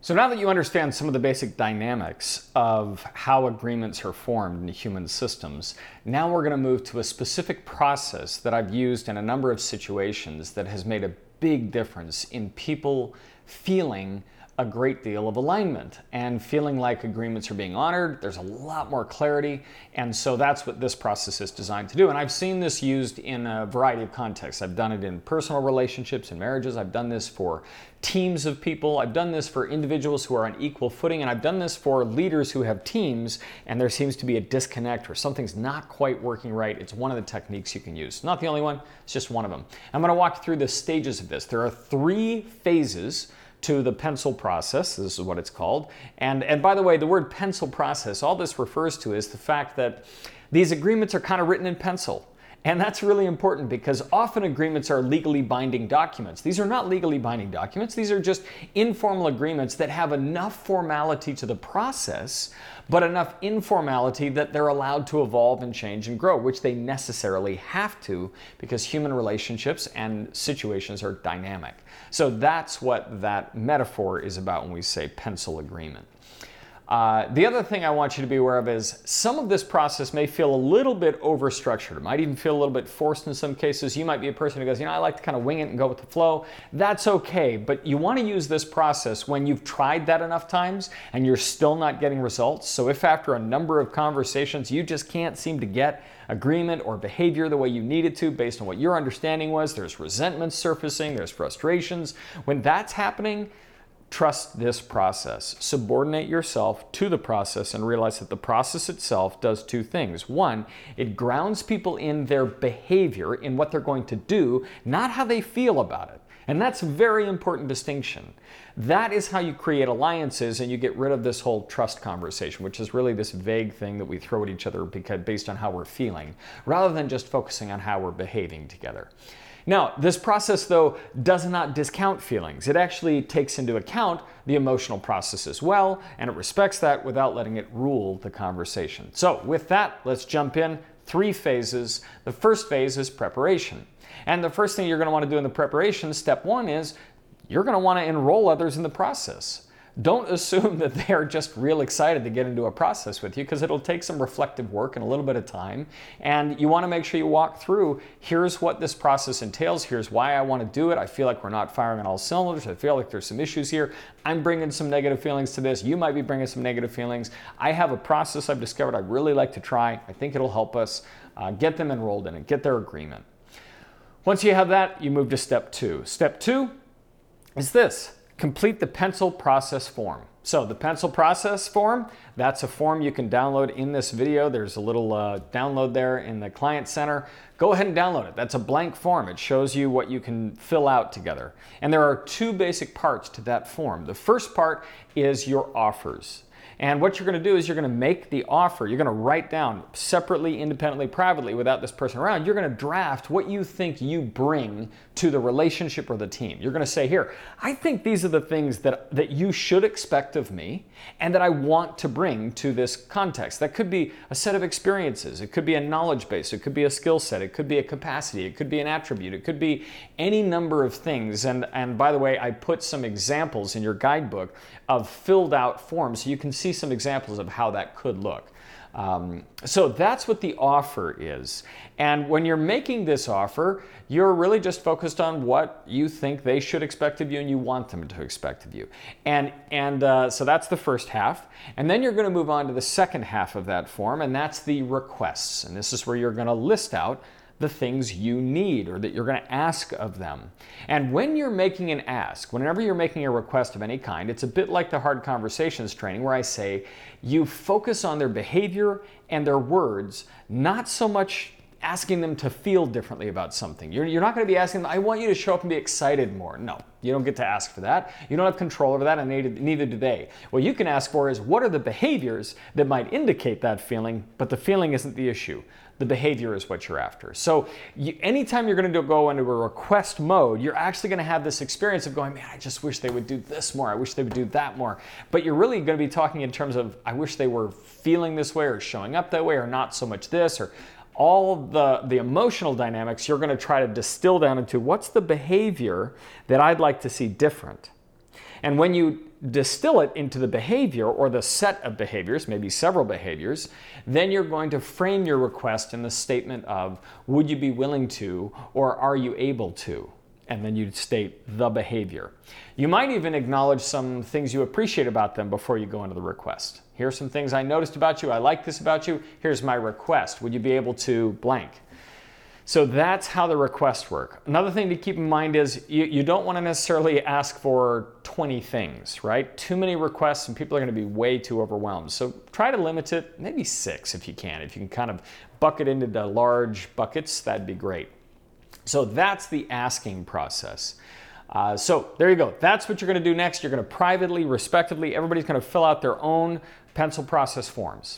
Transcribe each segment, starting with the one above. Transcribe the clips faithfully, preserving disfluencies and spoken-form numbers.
So now that you understand some of the basic dynamics of how agreements are formed in human systems, now we're going to move to a specific process that I've used in a number of situations that has made a big difference in people feeling a great deal of alignment and feeling like agreements are being honored. There's a lot more clarity, and so that's what this process is designed to do. And I've seen this used in a variety of contexts. I've done it in personal relationships and marriages. I've done this for teams of people. I've done this for individuals who are on equal footing, and I've done this for leaders who have teams and there seems to be a disconnect or something's not quite working right. It's one of the techniques you can use. Not the only one, it's just one of them. I'm going to walk you through the stages of this. There are three phases to the pencil process. This is what it's called. And, and by the way, the word pencil process, all this refers to is the fact that these agreements are kind of written in pencil. And that's really important because often agreements are legally binding documents. These are not legally binding documents. These are just informal agreements that have enough formality to the process, but enough informality that they're allowed to evolve and change and grow, which they necessarily have to because human relationships and situations are dynamic. So that's what that metaphor is about when we say pencil agreement. Uh, the other thing I want you to be aware of is some of this process may feel a little bit overstructured. It might even feel a little bit forced in some cases. You might be a person who goes, you know, I like to kind of wing it and go with the flow. That's okay, but you want to use this process when you've tried that enough times and you're still not getting results. So if after a number of conversations you just can't seem to get agreement or behavior the way you needed to based on what your understanding was, there's resentment surfacing, there's frustrations. When that's happening, trust this process. Subordinate yourself to the process and realize that the process itself does two things. One, it grounds people in their behavior, in what they're going to do, not how they feel about it. And that's a very important distinction. That is how you create alliances and you get rid of this whole trust conversation, which is really this vague thing that we throw at each other because based on how we're feeling, rather than just focusing on how we're behaving together. Now, this process, though, does not discount feelings. It actually takes into account the emotional process as well, and it respects that without letting it rule the conversation. So with that, let's jump in. Three phases. The first phase is preparation. And the first thing you're going to want to do in the preparation, step one, is you're going to want to enroll others in the process. Don't assume that they are just real excited to get into a process with you because it'll take some reflective work and a little bit of time. And you want to make sure you walk through, here's what this process entails, here's why I want to do it, I feel like we're not firing on all cylinders, I feel like there's some issues here, I'm bringing some negative feelings to this, you might be bringing some negative feelings. I have a process I've discovered I'd really like to try, I think it'll help us uh, get them enrolled in it, get their agreement. Once you have that, you move to step two. Step two is this. Complete the pencil process form. So the pencil process form, that's a form you can download in this video. There's a little uh, download there in the Client Center. Go ahead and download it. That's a blank form. It shows you what you can fill out together. And there are two basic parts to that form. The first part is your offers. And what you're going to do is you're going to make the offer. You're going to write down separately, independently, privately, without this person around. You're going to draft what you think you bring to the relationship or the team. You're going to say, here, I think these are the things that, that you should expect of me and that I want to bring to this context. That could be a set of experiences. It could be a knowledge base. It could be a skill set. It could be a capacity. It could be an attribute. It could be any number of things. And, and by the way, I put some examples in your guidebook of filled out forms so you can see some examples of how that could look. Um, so that's what the offer is. And when you're making this offer, you're really just focused on what you think they should expect of you and you want them to expect of you. And, and uh, so that's the first half. And then you're going to move on to the second half of that form, and that's the requests. And this is where you're going to list out the things you need or that you're going to ask of them. And when you're making an ask, whenever you're making a request of any kind, it's a bit like the hard conversations training where I say you focus on their behavior and their words, not so much asking them to feel differently about something. You're, you're not going to be asking them, I want you to show up and be excited more. No, you don't get to ask for that. You don't have control over that, and neither, neither do they. What you can ask for is what are the behaviors that might indicate that feeling, but the feeling isn't the issue. The behavior is what you're after. So you, anytime you're going to go into a request mode, you're actually going to have this experience of going, man, I just wish they would do this more. I wish they would do that more. But you're really going to be talking in terms of, I wish they were feeling this way or showing up that way or not so much this, or all the, the emotional dynamics you're going to try to distill down into what's the behavior that I'd like to see different. And when you distill it into the behavior or the set of behaviors, maybe several behaviors, then you're going to frame your request in the statement of, would you be willing to, or are you able to? And then you'd state the behavior. You might even acknowledge some things you appreciate about them before you go into the request. Here's some things I noticed about you. I like this about you. Here's my request. Would you be able to blank? So that's how the requests work. Another thing to keep in mind is you, you don't want to necessarily ask for twenty things, right? Too many requests and people are going to be way too overwhelmed. So try to limit it, maybe six if you can. If you can kind of bucket into the large buckets, that'd be great. So that's the asking process. Uh, so there you go. That's what you're going to do next. You're going to privately, respectively, everybody's going to fill out their own pencil process forms.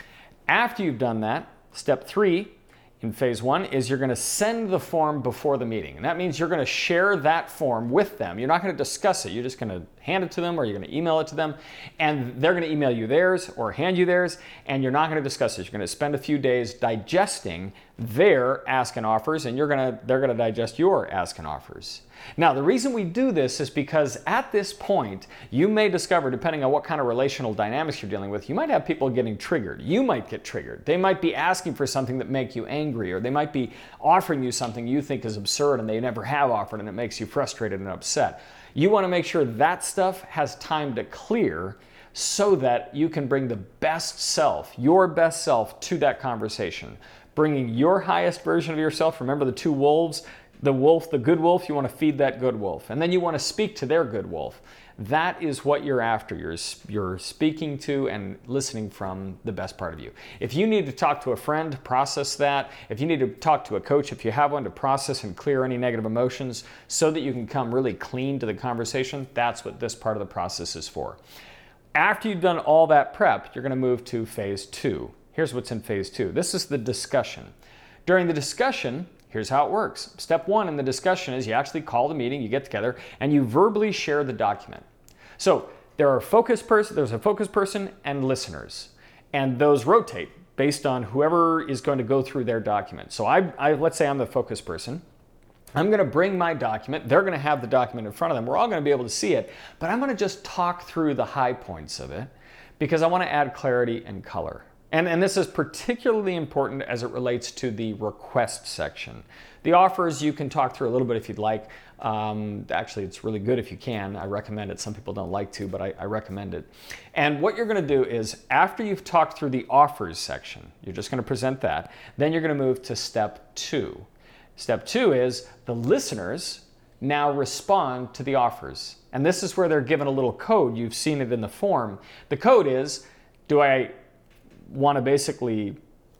After you've done that, step three in phase one is you're going to send the form before the meeting. And that means you're going to share that form with them. You're not going to discuss it. You're just going to hand it to them or you're going to email it to them. And they're going to email you theirs or hand you theirs. And you're not going to discuss it. You're going to spend a few days digesting their ask and offers, and you're going to, they're going to digest your ask and offers. Now, the reason we do this is because at this point, you may discover, depending on what kind of relational dynamics you're dealing with, you might have people getting triggered. You might get triggered. They might be asking for something that makes you angry, or they might be offering you something you think is absurd and they never have offered and it makes you frustrated and upset. You want to make sure that stuff has time to clear so that you can bring the best self, your best self, to that conversation. Bringing your highest version of yourself. Remember the two wolves, the wolf, the good wolf, you want to feed that good wolf. And then you want to speak to their good wolf. That is what you're after. You're, you're speaking to and listening from the best part of you. If you need to talk to a friend, process that. If you need to talk to a coach, if you have one, to process and clear any negative emotions so that you can come really clean to the conversation, that's what this part of the process is for. After you've done all that prep, you're going to move to phase two. Here's what's in phase two. This is the discussion. During the discussion, here's how it works. Step one in the discussion is you actually call the meeting, you get together, and you verbally share the document. So there are focus person, there's a focus person and listeners, and those rotate based on whoever is going to go through their document. So I, I let's say I'm the focus person. I'm going to bring my document. They're going to have the document in front of them. We're all going to be able to see it, but I'm going to just talk through the high points of it because I want to add clarity and color. And, and this is particularly important as it relates to the request section. The offers you can talk through a little bit if you'd like. Um, actually, it's really good if you can. I recommend it. Some people don't like to, but I, I recommend it. And what you're going to do is after you've talked through the offers section, you're just going to present that. Then you're going to move to step two. Step two is the listeners now respond to the offers. And this is where they're given a little code. You've seen it in the form. The code is, do I want to basically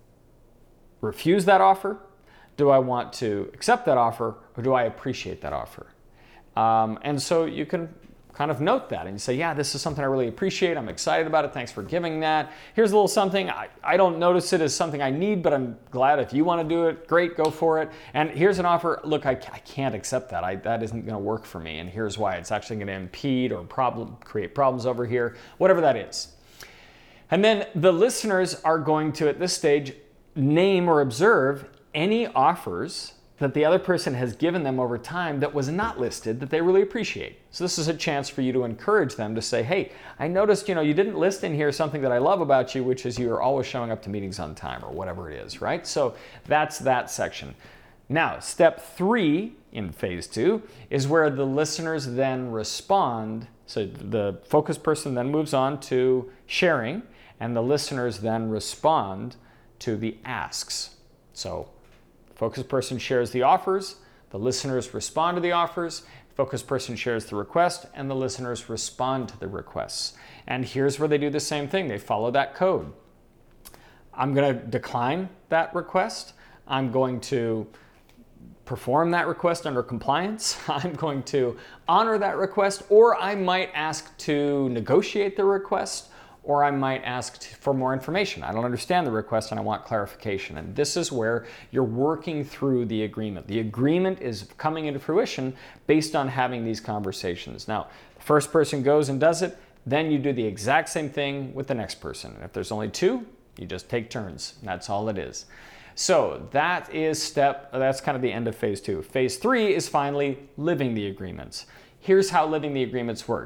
refuse that offer? Do I want to accept that offer, or do I appreciate that offer? Um, and so you can kind of note that and you say, yeah, this is something I really appreciate. I'm excited about it. Thanks for giving that. Here's a little something. I, I don't notice it as something I need, but I'm glad if you want to do it, great, go for it. And here's an offer. Look, I, I can't accept that. I, that isn't going to work for me. And here's why. It's actually going to impede or problem, create problems over here, whatever that is. And then the listeners are going to, at this stage, name or observe any offers that the other person has given them over time that was not listed that they really appreciate. So this is a chance for you to encourage them to say, hey, I noticed, you know, you didn't list in here something that I love about you, which is you're always showing up to meetings on time or whatever it is, right? So that's that section. Now, step three in phase two is where the listeners then respond. So the focus person then moves on to sharing, and the listeners then respond to the asks. So focus person shares the offers, the listeners respond to the offers, focus person shares the request, and the listeners respond to the requests. And here's where they do the same thing. They follow that code. I'm going to decline that request. I'm going to perform that request under compliance. I'm going to honor that request, or I might ask to negotiate the request, or I might ask for more information. I don't understand the request and I want clarification. And this is where you're working through the agreement. The agreement is coming into fruition based on having these conversations. Now, the first person goes and does it, then you do the exact same thing with the next person. And if there's only two, you just take turns. And that's all it is. So that is step, that's kind of the end of phase two. Phase three is finally living the agreements. Here's how living the agreements works.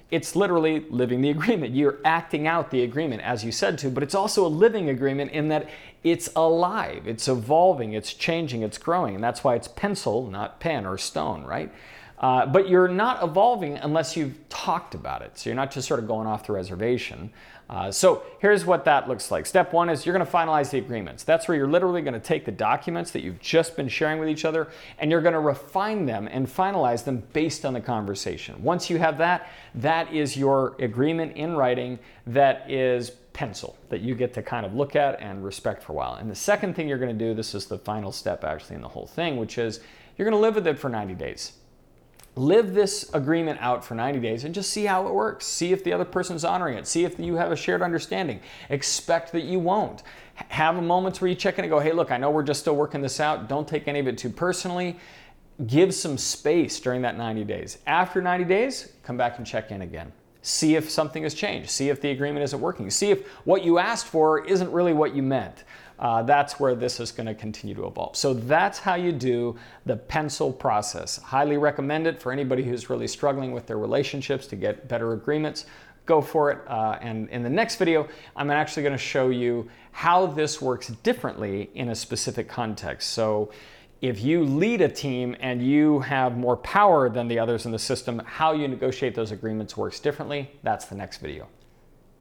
it's literally living the agreement. You're acting out the agreement as you said to, but it's also a living agreement in that it's alive, it's evolving, it's changing, it's growing. And that's why it's pencil, not pen or stone, right? Uh, but you're not evolving unless you've talked about it. So you're not just sort of going off the reservation. Uh, so here's what that looks like. Step one is you're going to finalize the agreements. That's where you're literally going to take the documents that you've just been sharing with each other and you're going to refine them and finalize them based on the conversation. Once you have that, that is your agreement in writing that is pencil, that you get to kind of look at and respect for a while. And the second thing you're going to do, this is the final step actually in the whole thing, which is you're going to live with it for ninety days. Live this agreement out for ninety days and just see how it works. See if the other person's honoring it. See if you have a shared understanding. Expect that you won't. Have moments where you check in and go, hey, look, I know we're just still working this out. Don't take any of it too personally. Give some space during that ninety days. After ninety days, come back and check in again. See if something has changed. See if the agreement isn't working. See if what you asked for isn't really what you meant. Uh, that's where this is going to continue to evolve. So that's how you do the pencil process. Highly recommend it for anybody who's really struggling with their relationships to get better agreements. Go for it. Uh, and in the next video, I'm actually going to show you how this works differently in a specific context. So if you lead a team and you have more power than the others in the system, how you negotiate those agreements works differently. That's the next video.